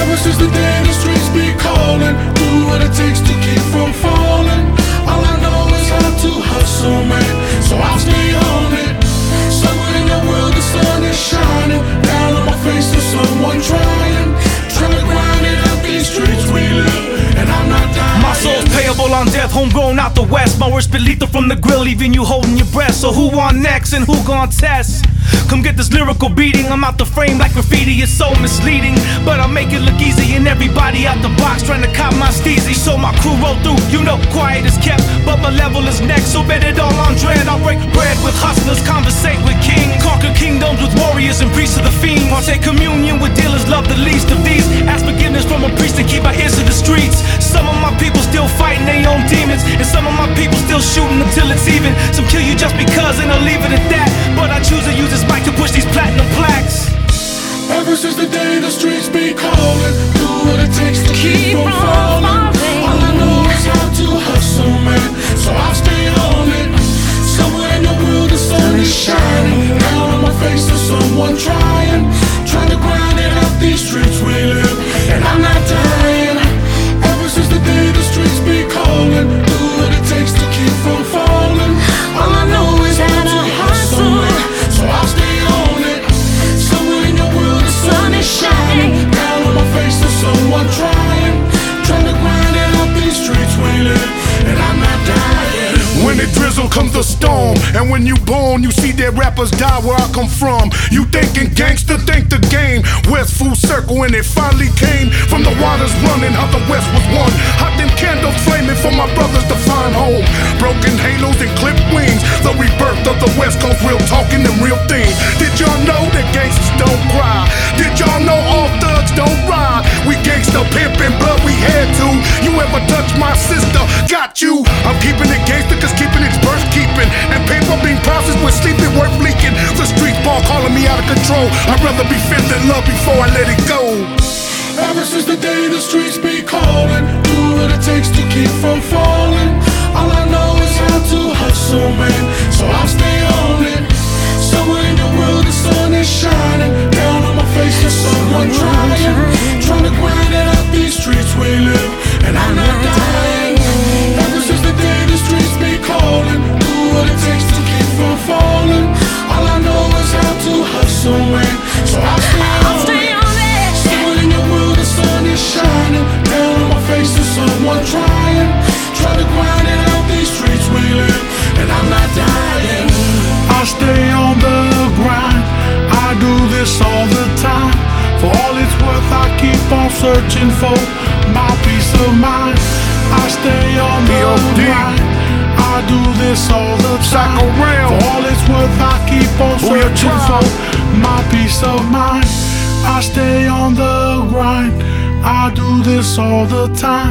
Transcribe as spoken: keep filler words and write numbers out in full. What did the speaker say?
Ever since the day the streets be calling, do what it takes to keep from falling. All I know is how to hustle, man, so I'll stay on it. Somewhere in the world the sun is shining, down on my face there's someone trying, trying to grind it out these streets we live, and I'm not dying. My soul's payable on death, homegrown out the west. My words spit lethal from the grill, leaving you holding your breath. So who on next and who gon' test? Come get this lyrical beating, I'm out the frame like graffiti, it's so misleading. But I'll make it look easy and everybody out the box trying to cop my steezy. So my crew roll through, you know quiet is kept, but my level is next. So bet it all on dread, I'll break bread with hustlers, conversate with kings, conquer kingdoms with warriors and priests of the fiend. Partake communion with dealers, love the least of these. Ask forgiveness from a priest and keep our ears to the streets. Some of my people still fighting their own demons, and some of my people still shooting until it's even. Some kill you just because and I'll leave it at that, but I choose to use this mic to push these platinum plaques. Ever since the day the streets be calling, do what it takes to keep from falling. All I know is how to hustle, man, so I'll stay on it. Somewhere in the world the sun is shining, down on my face there's someone trying, trying to grind it out these streets we live, and I'm not dying. Ever since the day the streets be calling, do what it takes to keep from falling. All I know is how to hustle, man, so I'll stay on it. Somewhere in the world the sun is shining, down on my face there's someone trying, trying to grind it out these streets we live, and I'm not dying. When it drizzle comes the storm, and when you born, you see dead rappers die where I come from. You thinking gangster, think the game. West full circle, and it finally came from the waters running, how the West was one. Hot them candles flaming for my brothers to find home. Broken halos and clipped wings, the rebirth of the West Coast, real talking them real things. Did y'all know that gangsters don't cry? Did y'all know all thugs don't ride? We gangsta pimpin', blood we had to. You ever touch my sister? Got you. I'm keeping it gangsta, cause keeping it's worth keeping, and paper being processed with sleeping worth leaking. The street ball calling me out of control. I'd rather be fifth than love before I let it go. Ever since the day the streets be calling, do what it takes to keep from falling. All I know is how to hustle, man, so I'll stay on it. Somewhere in the world the sun is shining, down on my face there's someone trying, trying to grind it out these streets we live, and I'm not dying. Ever since the day the streets be calling, do what it takes to keep from falling. All I know is how to hustle, man, so I'll stay on it. Somewhere in the world the sun is shining, down on my face there's someone trying, trying to grind it out these streets we live, and I'm not dying. I stay on the grind, I do this all the time. For all it's worth I keep on searching for my peace of mind. I stay on the grind, I do this all the time. For all it's worth I keep on searching for my peace of mind. I stay on the grind, I do this all the time.